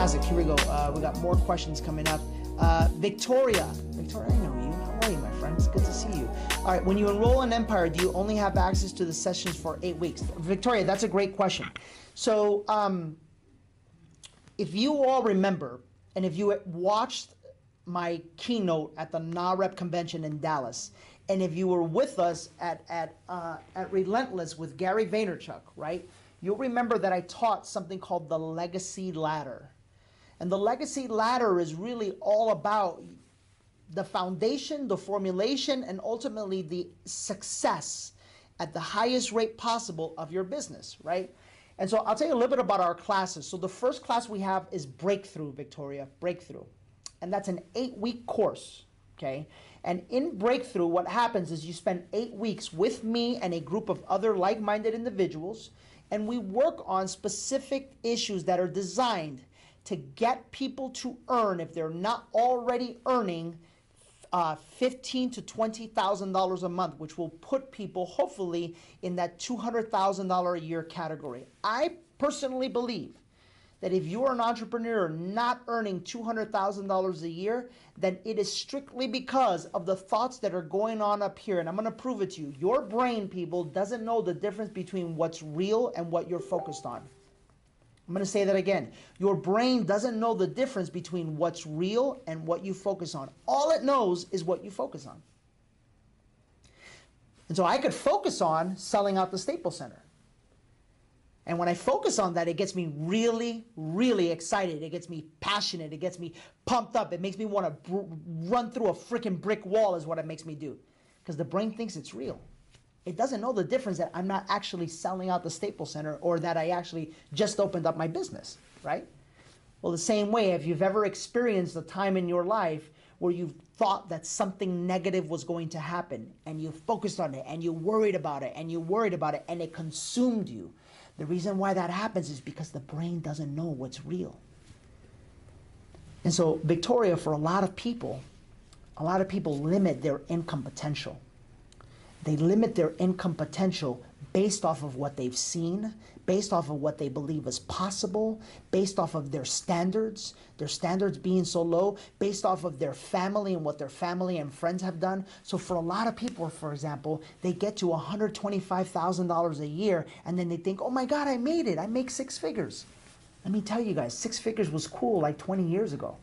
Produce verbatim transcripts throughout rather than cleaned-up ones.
fantastic. Here we go. Uh, we got more questions coming up. Uh, Victoria. Victoria, I know you. How are you, my friend? It's good to see you. All right, when you enroll in Empire, do you only have access to the sessions for eight weeks? Victoria, that's a great question. So um, if you all remember, and if you watched my keynote at the N A R E P convention in Dallas, and if you were with us at, at, uh, at Relentless with Gary Vaynerchuk, right? You'll remember that I taught something called the Legacy Ladder. And the Legacy Ladder is really all about the foundation, the formulation, and ultimately the success at the highest rate possible of your business, right? And so I'll tell you a little bit about our classes. So the first class we have is Breakthrough, Victoria, Breakthrough. And that's an eight-week course, okay? And in Breakthrough, what happens is you spend eight weeks with me and a group of other like-minded individuals, and we work on specific issues that are designed to get people to earn, if they're not already earning, uh, fifteen to twenty thousand dollars a month, which will put people hopefully in that two hundred thousand dollars a year category. I personally believe that if you are an entrepreneur not earning two hundred thousand dollars a year, then it is strictly because of the thoughts that are going on up here. And I'm going to prove it to you. Your brain, people, doesn't know the difference between what's real and what you're focused on. I'm going to say that again. Your brain doesn't know the difference between what's real and what you focus on. All it knows is what you focus on. And so I could focus on selling out the Staples Center. And when I focus on that, it gets me really, really excited. It gets me passionate. It gets me pumped up. It makes me want to run through a freaking brick wall is what it makes me do. Because the brain thinks it's real. It doesn't know the difference that I'm not actually selling out the Staples Center or that I actually just opened up my business, right? Well, the same way, if you've ever experienced a time in your life where you've thought that something negative was going to happen and you focused on it and you worried about it and you worried about it and it consumed you, the reason why that happens is because the brain doesn't know what's real. And so, Victoria, for a lot of people, a lot of people limit their income potential. They limit their income potential based off of what they've seen, based off of what they believe is possible, based off of their standards, their standards being so low, based off of their family and what their family and friends have done. So for a lot of people, for example, they get to one hundred twenty-five thousand dollars a year and then they think, oh my God, I made it. I make six figures. Let me tell you guys, six figures was cool like twenty years ago.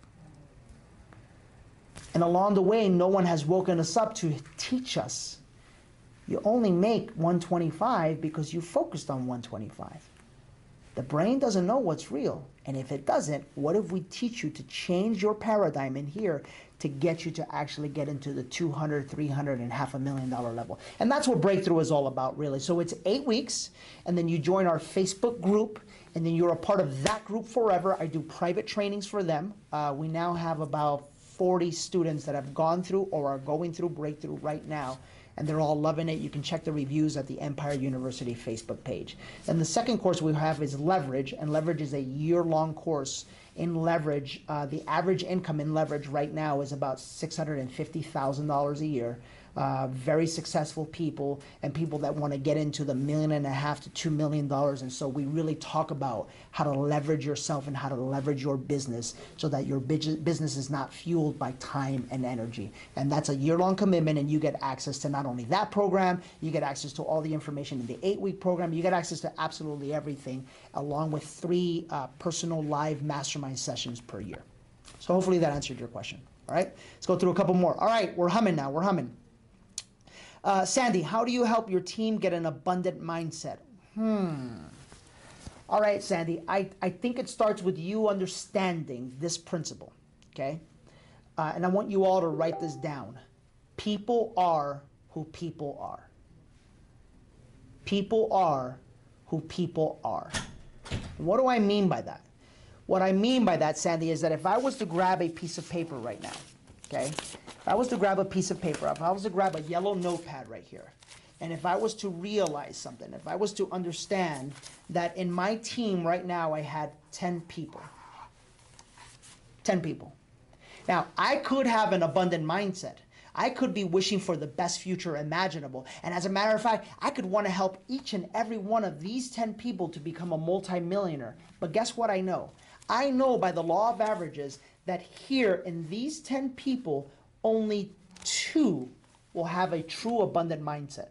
And along the way, no one has woken us up to teach us. You only make one twenty-five because you focused on one twenty-five. The brain doesn't know what's real. And if it doesn't, what if we teach you to change your paradigm in here to get you to actually get into the two hundred, three hundred, and half a million dollar level? And that's what Breakthrough is all about, really. So it's eight weeks, and then you join our Facebook group, and then you're a part of that group forever. I do private trainings for them. Uh, we now have about forty students that have gone through or are going through Breakthrough right now. And they're all loving it. You can check the reviews at the Empire University Facebook page. And the second course we have is Leverage, and Leverage is a year-long course. In Leverage, uh, the average income in Leverage right now is about six hundred fifty thousand dollars a year. Uh, very successful people and people that want to get into the million and a half to two million dollars. And so we really talk about how to leverage yourself and how to leverage your business so that your business is not fueled by time and energy. And that's a year-long commitment, and you get access to not only that program, you get access to all the information in the eight-week program, you get access to absolutely everything, along with three uh, personal live mastermind sessions per year. So hopefully that answered your question. All right, let's go through a couple more. All right, we're humming now, we're humming. Uh, Sandy, how do you help your team get an abundant mindset? Hmm. All right, Sandy, I, I think it starts with you understanding this principle, okay? Uh, and I want you all to write this down. People are who people are. People are who people are. What do I mean by that? What I mean by that, Sandy, is that if I was to grab a piece of paper right now, okay? If I was to grab a piece of paper, if I was to grab a yellow notepad right here, and if I was to realize something, if I was to understand that in my team right now I had ten people, ten people. Now, I could have an abundant mindset. I could be wishing for the best future imaginable. And as a matter of fact, I could want to help each and every one of these ten people to become a multimillionaire. But guess what I know? I know by the law of averages that here in these ten people, only two will have a true abundant mindset.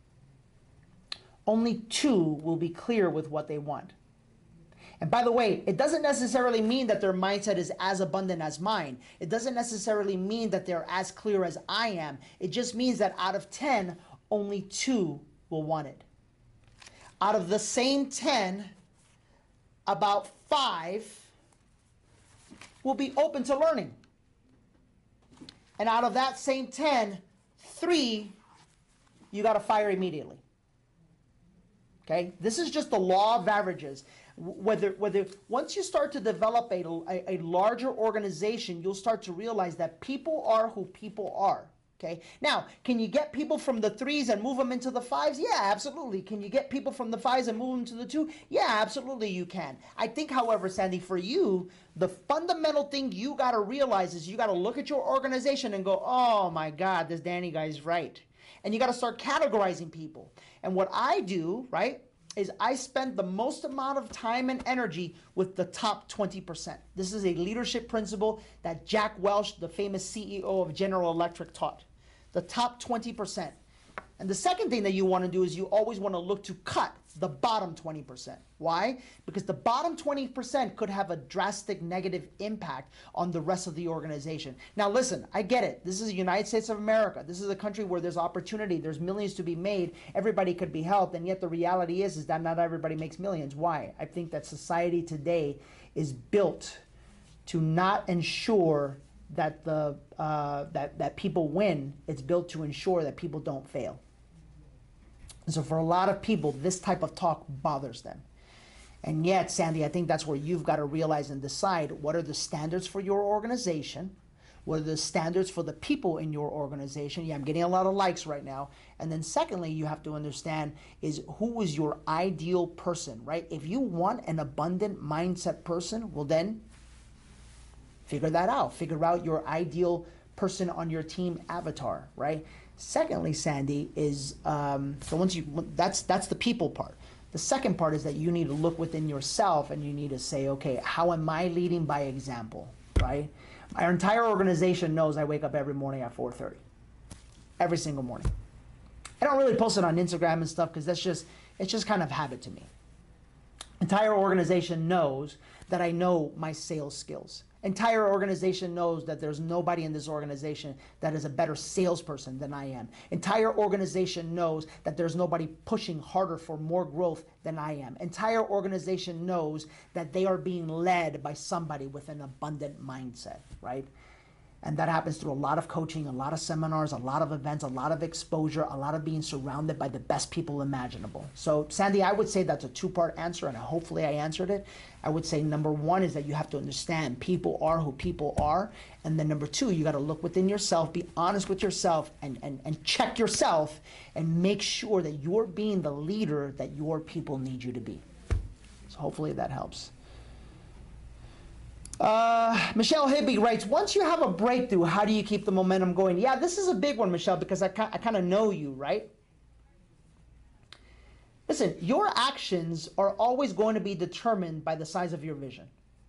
Only two will be clear with what they want. And by the way, it doesn't necessarily mean that their mindset is as abundant as mine. It doesn't necessarily mean that they're as clear as I am. It just means that out of ten, only two will want it. Out of the same ten, about five will be open to learning. And out of that same ten, three, you got to fire immediately. Okay? This is just the law of averages. Whether, whether once you start to develop a, a, a larger organization, you'll start to realize that people are who people are. Okay. Now, can you get people from the threes and move them into the fives? Yeah, absolutely. Can you get people from the fives and move them to the two? Yeah, absolutely you can. I think, however, Sandy, for you, the fundamental thing you got to realize is you got to look at your organization and go, oh my God, this Danny guy's right. And you got to start categorizing people. And what I do, right, is I spend the most amount of time and energy with the top twenty percent. This is a leadership principle that Jack Welch, the famous C E O of General Electric, taught. The top twenty percent. And the second thing that you want to do is you always want to look to cut the bottom twenty percent. Why? Because the bottom twenty percent could have a drastic negative impact on the rest of the organization. Now listen, I get it. This is the United States of America. This is a country where there's opportunity. There's millions to be made. Everybody could be helped. And yet the reality is, is that not everybody makes millions. Why? I think that society today is built to not ensure that the uh, that, that people win. It's built to ensure that people don't fail. And so for a lot of people, this type of talk bothers them. And yet, Sandy, I think that's where you've got to realize and decide what are the standards for your organization, what are the standards for the people in your organization. Yeah, I'm getting a lot of likes right now. And then secondly, you have to understand is who is your ideal person, right? If you want an abundant mindset person, well then, figure that out. Figure out your ideal person on your team avatar, right? Secondly, Sandy, is um, so once you that's that's the people part. The second part is that you need to look within yourself and you need to say, okay, how am I leading by example, right? Our entire organization knows I wake up every morning at four thirty, every single morning. I don't really post it on Instagram and stuff because that's just it's just kind of habit to me. Entire organization knows that I know my sales skills. Entire organization knows that there's nobody in this organization that is a better salesperson than I am. Entire organization knows that there's nobody pushing harder for more growth than I am. Entire organization knows that they are being led by somebody with an abundant mindset, right? And that happens through a lot of coaching, a lot of seminars, a lot of events, a lot of exposure, a lot of being surrounded by the best people imaginable. So, Sandy, I would say that's a two-part answer, and hopefully I answered it. I would say number one is that you have to understand people are who people are. And then number two, you got to look within yourself, be honest with yourself, and, and, and check yourself and make sure that you're being the leader that your people need you to be. So hopefully that helps. Uh, Michelle Hibby writes, once you have a breakthrough, how do you keep the momentum going? Yeah, this is a big one, Michelle, because I, I kind of know you, right? Listen, your actions are always going to be determined by the size of your vision.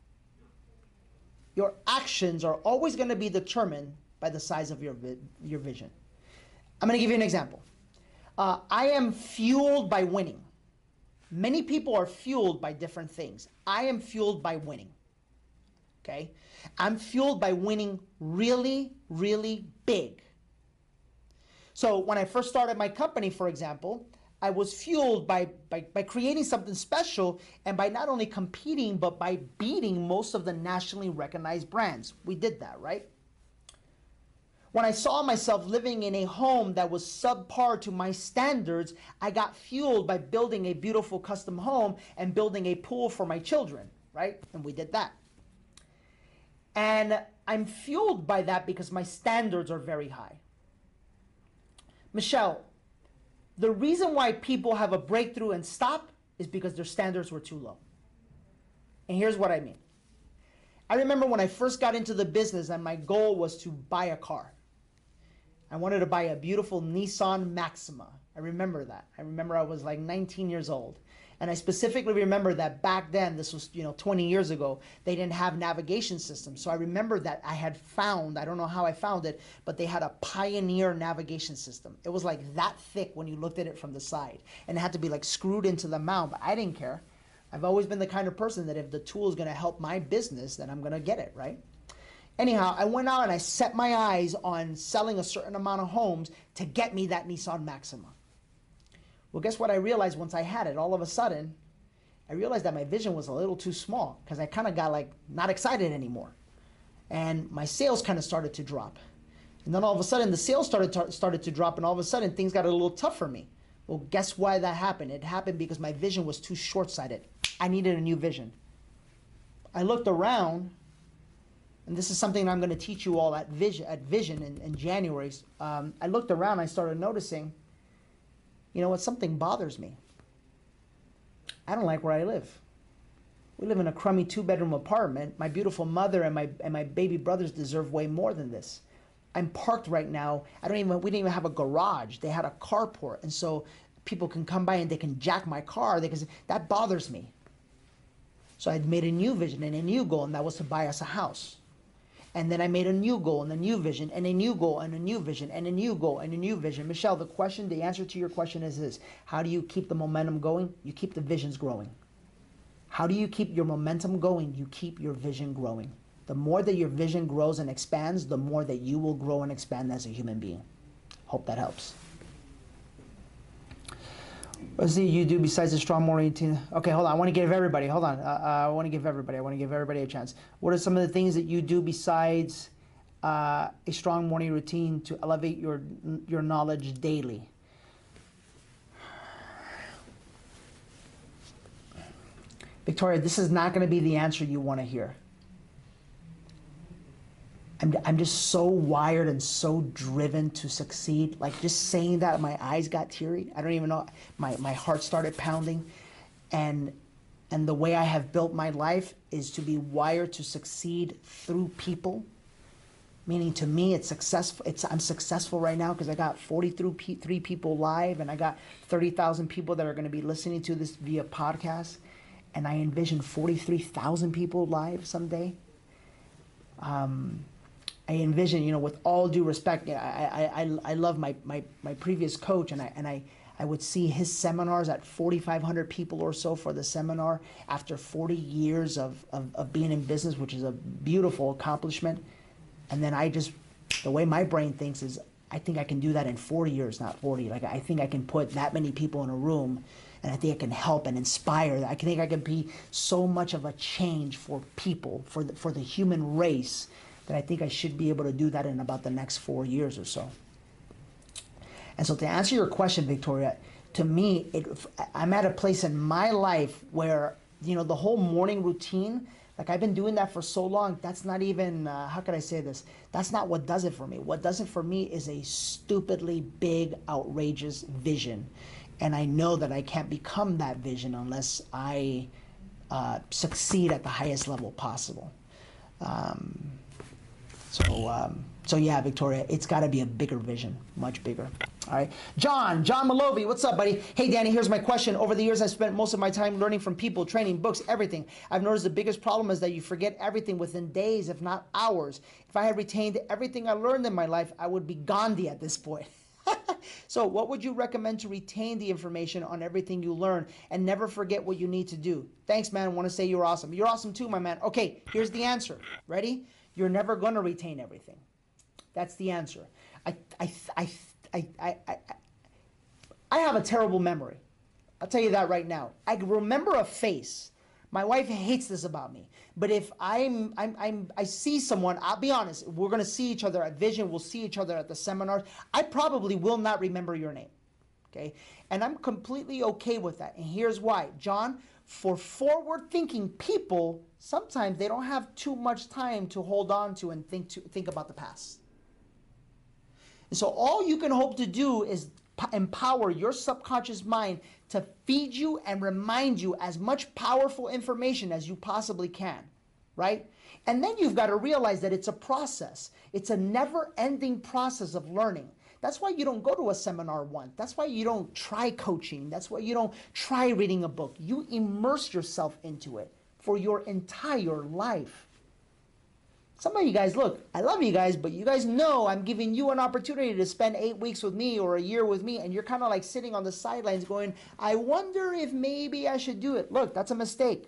Your actions are always going to be determined by the size of your, vi your vision. I'm going to give you an example. Uh, I am fueled by winning. Many people are fueled by different things. I am fueled by winning. Okay? I'm fueled by winning really, really big. So when I first started my company, for example, I was fueled by, by, by creating something special and by not only competing, but by beating most of the nationally recognized brands. We did that, right? When I saw myself living in a home that was subpar to my standards, I got fueled by building a beautiful custom home and building a pool for my children, right? And we did that. And I'm fueled by that because my standards are very high. Michelle, the reason why people have a breakthrough and stop is because their standards were too low. And here's what I mean. I remember when I first got into the business and my goal was to buy a car. I wanted to buy a beautiful Nissan Maxima. I remember that. I remember I was like nineteen years old. And I specifically remember that back then, this was, you know, twenty years ago, they didn't have navigation systems. So I remember that I had found, I don't know how I found it, but they had a Pioneer navigation system. It was like that thick when you looked at it from the side. And it had to be like screwed into the mount, but I didn't care. I've always been the kind of person that if the tool is going to help my business, then I'm going to get it, right? Anyhow, I went out and I set my eyes on selling a certain amount of homes to get me that Nissan Maxima. Well, guess what I realized once I had it? All of a sudden, I realized that my vision was a little too small because I kind of got like not excited anymore. And my sales kind of started to drop. And then all of a sudden, the sales started to, started to drop, and all of a sudden, things got a little tough for me. Well, guess why that happened? It happened because my vision was too short-sighted. I needed a new vision. I looked around, and this is something I'm going to teach you all at Vision, at Vision in, in January. Um, I looked around, I started noticing, you know what, something bothers me. I don't like where I live. We live in a crummy two-bedroom apartment. My beautiful mother and my, and my baby brothers deserve way more than this. I'm parked right now. I don't even, we didn't even have a garage. They had a carport. And so people can come by and they can jack my car. They can, that bothers me. So I made a new vision and a new goal, and that was to buy us a house. And then I made a new goal and a new vision and a new goal and a new vision and a new goal and a new vision. Michelle, the question, the answer to your question is this. How do you keep the momentum going? You keep the visions growing. How do you keep your momentum going? You keep your vision growing. The more that your vision grows and expands, the more that you will grow and expand as a human being. Hope that helps. What do you do besides the strong morning routine? Okay, hold on. I want to give everybody, hold on. Uh, uh, I want to give everybody, I want to give everybody a chance. What are some of the things that you do besides uh, a strong morning routine to elevate your, your knowledge daily? Victoria, this is not going to be the answer you want to hear. I'm, I'm just so wired and so driven to succeed. Like just saying that, my eyes got teary. I don't even know. My, my heart started pounding. And, and the way I have built my life is to be wired to succeed through people. Meaning to me, it's successful. It's, I'm successful right now because I got forty-three people live and I got thirty thousand people that are going to be listening to this via podcast. And I envision forty-three thousand people live someday. Um, I envision, you know, with all due respect, I, I, I, I love my, my, my previous coach, and I, and I, I would see his seminars at forty-five hundred people or so for the seminar after forty years of, of, of being in business, which is a beautiful accomplishment. And then I just, the way my brain thinks is, I think I can do that in forty years, not forty. Like, I think I can put that many people in a room, and I think I can help and inspire. I think I can be so much of a change for people, for the, for the human race, that I think I should be able to do that in about the next four years or so. And so to answer your question, Victoria, to me, it, I'm at a place in my life where, you know, the whole morning routine, like I've been doing that for so long, that's not even, uh, how can I say this? That's not what does it for me. What does it for me is a stupidly big, outrageous vision. And I know that I can't become that vision unless I uh, succeed at the highest level possible. Um, So, um, so yeah, Victoria, it's got to be a bigger vision, much bigger. All right. John, John Malovi, what's up, buddy? Hey, Danny, here's my question. Over the years, I've spent most of my time learning from people, training, books, everything. I've noticed the biggest problem is that you forget everything within days, if not hours. If I had retained everything I learned in my life, I would be Gandhi at this point. So what would you recommend to retain the information on everything you learn and never forget what you need to do? Thanks, man. I want to say you're awesome. You're awesome too, my man. Okay, here's the answer. Ready? You're never going to retain everything. That's the answer. I, I, I, I, I, I, I have a terrible memory. I'll tell you that right now. I remember a face. My wife hates this about me. But if I'm, I'm, I'm, I see someone, I'll be honest, we're going to see each other at Vision, we'll see each other at the seminars. I probably will not remember your name. Okay? And I'm completely okay with that. And here's why. John, for forward-thinking people, sometimes they don't have too much time to hold on to and think to think about the past. And so all you can hope to do is empower your subconscious mind to feed you and remind you as much powerful information as you possibly can, right? And then you've got to realize that it's a process. It's a never-ending process of learning. That's why you don't go to a seminar once. That's why you don't try coaching. That's why you don't try reading a book. You immerse yourself into it for your entire life. Some of you guys, look, I love you guys, but you guys know I'm giving you an opportunity to spend eight weeks with me or a year with me, and you're kind of like sitting on the sidelines going, I wonder if maybe I should do it. Look, that's a mistake.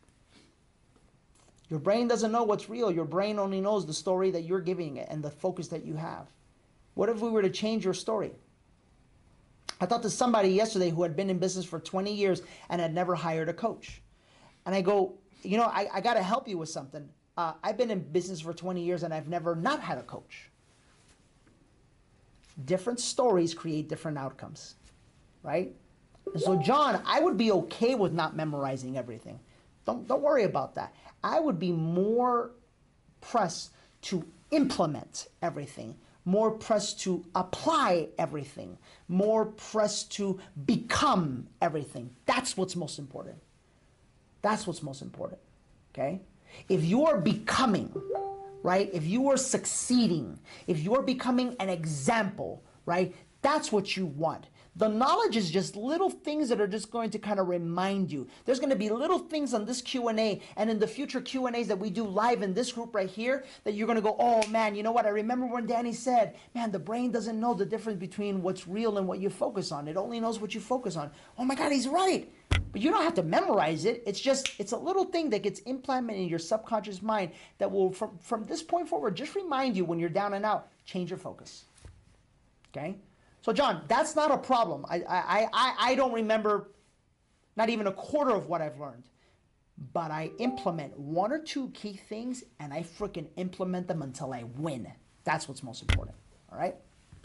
Your brain doesn't know what's real. Your brain only knows the story that you're giving it and the focus that you have. What if we were to change your story? I talked to somebody yesterday who had been in business for twenty years and had never hired a coach. And I go, you know, I, I got to help you with something. Uh, I've been in business for twenty years and I've never not had a coach. Different stories create different outcomes, right? And so, John, I would be okay with not memorizing everything. Don't, don't worry about that. I would be more pressed to implement everything, more pressed to apply everything, more pressed to become everything. That's what's most important. That's what's most important, okay? If you are becoming, right, if you are succeeding, if you are becoming an example, right, that's what you want. The knowledge is just little things that are just going to kind of remind you. There's going to be little things on this Q and A and in the future Q and A's that we do live in this group right here that you're going to go, oh man, you know what? I remember when Danny said, man, the brain doesn't know the difference between what's real and what you focus on. It only knows what you focus on. Oh my God, he's right. But you don't have to memorize it. It's just, it's a little thing that gets implemented in your subconscious mind that will, from, from this point forward, just remind you when you're down and out, change your focus. Okay? So John, that's not a problem. I, I, I, I don't remember not even a quarter of what I've learned. But I implement one or two key things and I freaking implement them until I win. That's what's most important. All right?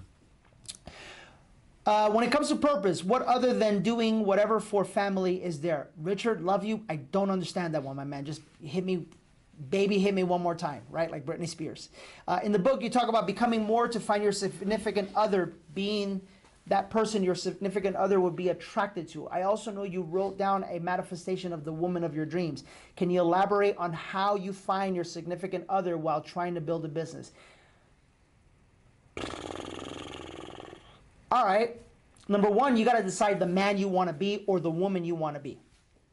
Uh, when it comes to purpose, what other than doing whatever for family is there? Richard, love you. I don't understand that one, my man. Just hit me, baby, hit me one more time, right? Like Britney Spears. Uh, in the book, you talk about becoming more to find your significant other, being that person your significant other would be attracted to. I also know you wrote down a manifestation of the woman of your dreams. Can you elaborate on how you find your significant other while trying to build a business? All right, number one, you got to decide the man you want to be or the woman you want to be.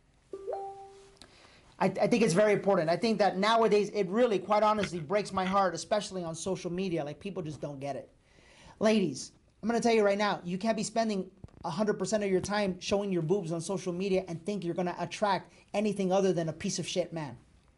I, I think it's very important. I think that nowadays it really, quite honestly, breaks my heart, especially on social media. Like, people just don't get it. Ladies, I'm going to tell you right now, you can't be spending one hundred percent of your time showing your boobs on social media and think you're going to attract anything other than a piece of shit man.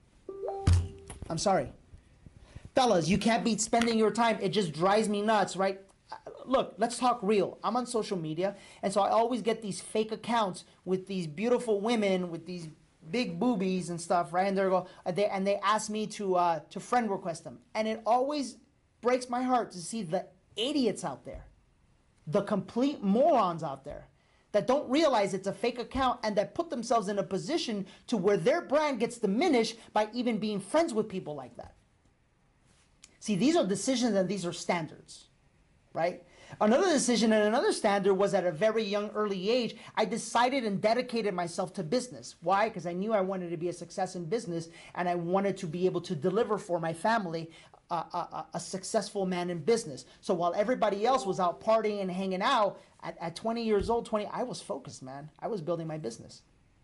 I'm sorry. Fellas, you can't be spending your time. It just drives me nuts, right? Look, let's talk real. I'm on social media, and so I always get these fake accounts with these beautiful women with these big boobies and stuff, right? And they go, they and they ask me to uh, to friend request them, and it always breaks my heart to see the idiots out there, the complete morons out there that don't realize it's a fake account and that put themselves in a position to where their brand gets diminished by even being friends with people like that. See, these are decisions and these are standards. Right? Another decision and another standard was at a very young, early age, I decided and dedicated myself to business. Why? Because I knew I wanted to be a success in business and I wanted to be able to deliver for my family a, a, a successful man in business. So while everybody else was out partying and hanging out, at, at twenty years old, twenty, I was focused, man. I was building my business.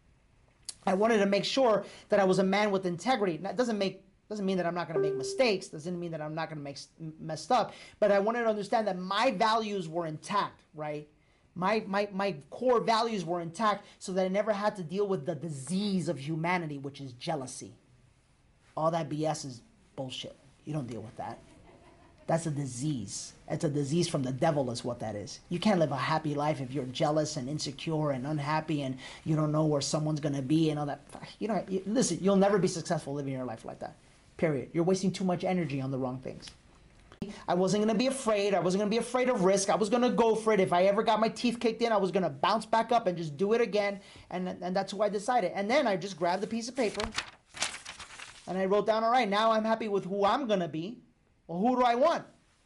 I wanted to make sure that I was a man with integrity. That doesn't make Doesn't mean that I'm not going to make mistakes. Doesn't mean that I'm not going to make messed up. But I wanted to understand that my values were intact, right? My, my, my core values were intact so that I never had to deal with the disease of humanity, which is jealousy. All that B S is bullshit. You don't deal with that. That's a disease. It's a disease from the devil is what that is. You can't live a happy life if you're jealous and insecure and unhappy and you don't know where someone's going to be and all that. You know, you, listen, you'll never be successful living your life like that. Period. You're wasting too much energy on the wrong things. I wasn't going to be afraid. I wasn't going to be afraid of risk. I was going to go for it. If I ever got my teeth kicked in, I was going to bounce back up and just do it again. And, and that's who I decided. And then I just grabbed a piece of paper and I wrote down, all right, now I'm happy with who I'm going to be. Well, who do I want?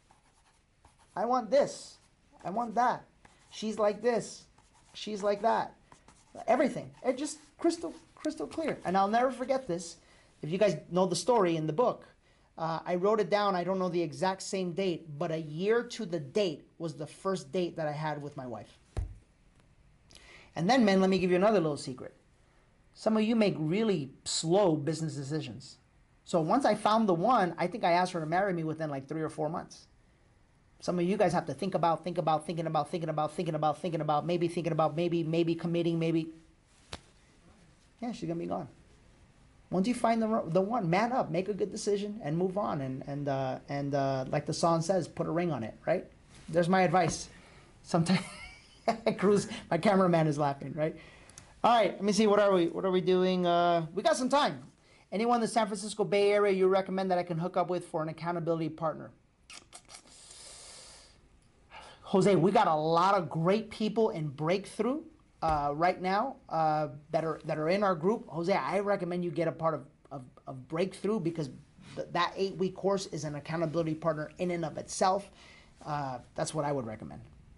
I want this. I want that. She's like this. She's like that. Everything. It just crystal, crystal clear. And I'll never forget this. If you guys know the story in the book, Uh, I wrote it down. I don't know the exact same date, but a year to the date was the first date that I had with my wife. And then, men, let me give you another little secret. Some of you make really slow business decisions. So once I found the one, I think I asked her to marry me within like three or four months. Some of you guys have to think about, think about, thinking about, thinking about, thinking about, thinking about, maybe thinking about, maybe, maybe committing, maybe. Yeah, she's going to be gone. Once you find the, the one, man up, make a good decision and move on. And, and, uh, and uh, like the song says, put a ring on it, right? There's my advice. Sometimes, Cruz, my cameraman is laughing, right? All right, let me see, what are we, what are we doing? Uh, we got some time. Anyone in the San Francisco Bay Area you recommend that I can hook up with for an accountability partner? Jose, we got a lot of great people in Breakthrough uh, right now uh, that are that are in our group. Jose, I recommend you get a part of, of, of Breakthrough, because th that eight-week course is an accountability partner in and of itself. Uh, that's what I would recommend.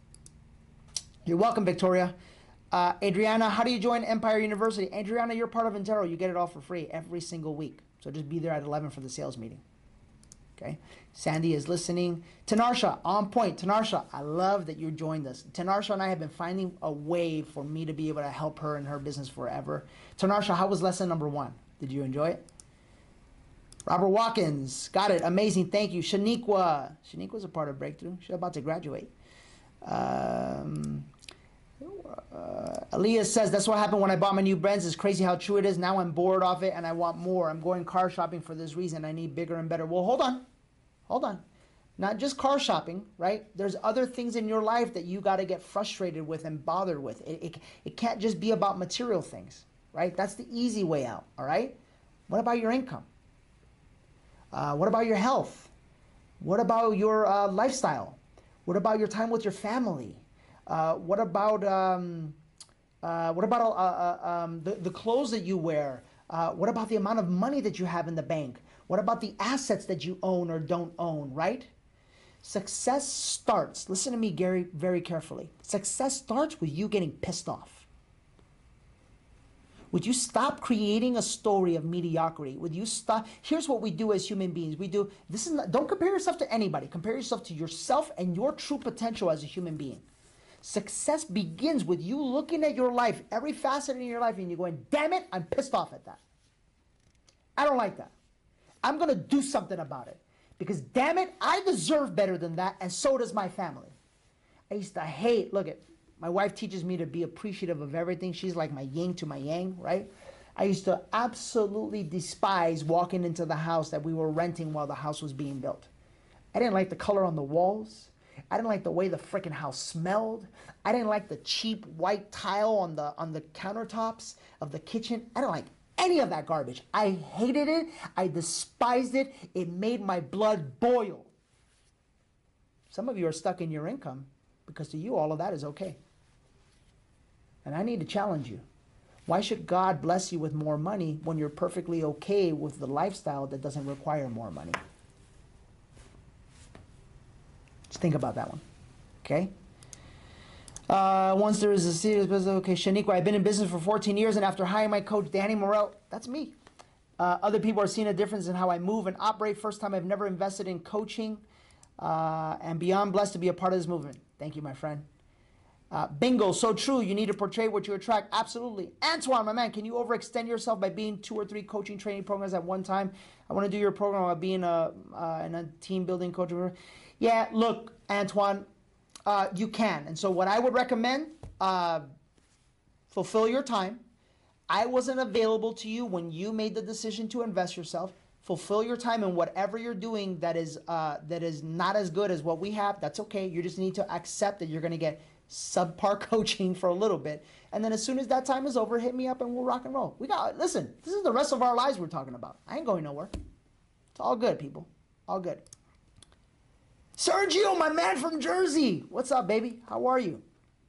You're welcome, Victoria. Uh, Adriana, how do you join Empire University? Adriana, you're part of Intero. You get it all for free every single week. So just be there at eleven for the sales meeting. Okay. Sandy is listening. Tanarsha, on point. Tanarsha, I love that you joined us. Tanarsha and I have been finding a way for me to be able to help her in her business forever. Tanarsha, how was lesson number one? Did you enjoy it? Robert Watkins, got it. Amazing. Thank you. Shaniqua. Shaniqua's a part of Breakthrough. She's about to graduate. Um, uh, Elias says, that's what happened when I bought my new Benz. It's crazy how true it is. Now I'm bored of it and I want more. I'm going car shopping for this reason. I need bigger and better. Well, hold on. Hold on. Not just car shopping, right? There's other things in your life that you got to get frustrated with and bothered with. It, it, it can't just be about material things, right? That's the easy way out, all right? What about your income? Uh, what about your health? What about your uh, lifestyle? What about your time with your family? Uh, what about um, uh, what about uh, uh, um, the, the clothes that you wear? Uh, what about the amount of money that you have in the bank? What about the assets that you own or don't own, right? Success starts, listen to me, Gary, very carefully. Success starts with you getting pissed off. Would you stop creating a story of mediocrity? Would you stop? Here's what we do as human beings. We do, this is not, don't compare yourself to anybody. Compare yourself to yourself and your true potential as a human being. Success begins with you looking at your life, every facet in your life, and you're going, damn it, I'm pissed off at that. I don't like that. I'm going to do something about it. Because damn it, I deserve better than that, and so does my family. I used to hate, look at, my wife teaches me to be appreciative of everything. She's like my yin to my yang, right? I used to absolutely despise walking into the house that we were renting while the house was being built. I didn't like the color on the walls. I didn't like the way the freaking house smelled. I didn't like the cheap white tile on the on the countertops of the kitchen. I didn't like any of that garbage. I hated it. I despised it. It made my blood boil. Some of you are stuck in your income because to you all of that is okay. And I need to challenge you. Why should God bless you with more money when you're perfectly okay with the lifestyle that doesn't require more money? Just think about that one, okay? Uh, once there is a serious business, okay, Shaniqua, I've been in business for fourteen years, and after hiring my coach, Danny Morel, that's me. Uh, other people are seeing a difference in how I move and operate. First time I've never invested in coaching, uh, and beyond blessed to be a part of this movement. Thank you, my friend. Uh, bingo, so true. You need to portray what you attract. Absolutely. Antoine, my man, can you overextend yourself by being two or three coaching training programs at one time? I want to do your program about being a, uh, in a team building coach. Yeah, look, Antoine, uh, you can. And so what I would recommend, uh, fulfill your time. I wasn't available to you when you made the decision to invest yourself. Fulfill your time in whatever you're doing that is, uh, that is not as good as what we have. That's okay. You just need to accept that you're going to get subpar coaching for a little bit. And then as soon as that time is over, hit me up and we'll rock and roll. We got, listen, this is the rest of our lives we're talking about. I ain't going nowhere. It's all good, people. All good. Sergio, my man from Jersey. What's up, baby? How are you?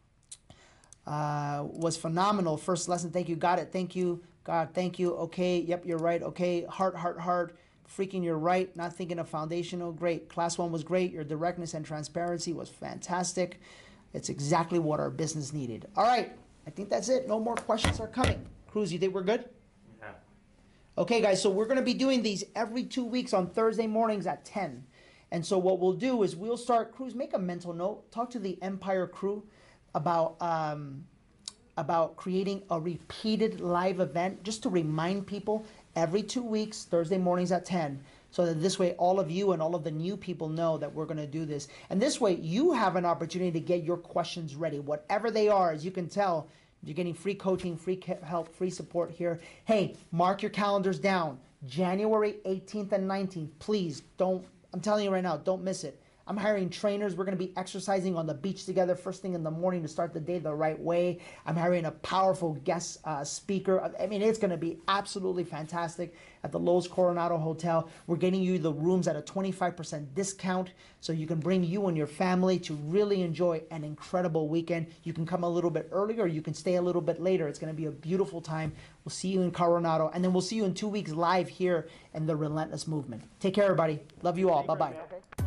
Uh, was phenomenal. First lesson. Thank you. Got it. Thank you. God, thank you. Okay. Yep, you're right. Okay. Heart, heart, heart. Freaking, you're right. Not thinking of foundational. Great. Class one was great. Your directness and transparency was fantastic. It's exactly what our business needed. All right. I think that's it. No more questions are coming. Cruz, you think we're good? Yeah. Okay, guys, so we're going to be doing these every two weeks on Thursday mornings at ten. And so what we'll do is we'll start, Cruz, make a mental note, talk to the Empire crew about um, about creating a repeated live event just to remind people every two weeks, Thursday mornings at ten, so that this way all of you and all of the new people know that we're going to do this. And this way you have an opportunity to get your questions ready, whatever they are. As you can tell, you're getting free coaching, free help, free support here. Hey, mark your calendars down. January eighteenth and nineteenth. Please don't, I'm telling you right now, don't miss it. I'm hiring trainers. We're going to be exercising on the beach together first thing in the morning to start the day the right way. I'm hiring a powerful guest uh, speaker. I mean, it's going to be absolutely fantastic at the Lowe's Coronado Hotel. We're getting you the rooms at a twenty-five percent discount so you can bring you and your family to really enjoy an incredible weekend. You can come a little bit earlier or you can stay a little bit later. It's going to be a beautiful time. We'll see you in Coronado, and then we'll see you in two weeks live here in the Relentless Movement. Take care, everybody. Love you all. Bye-bye.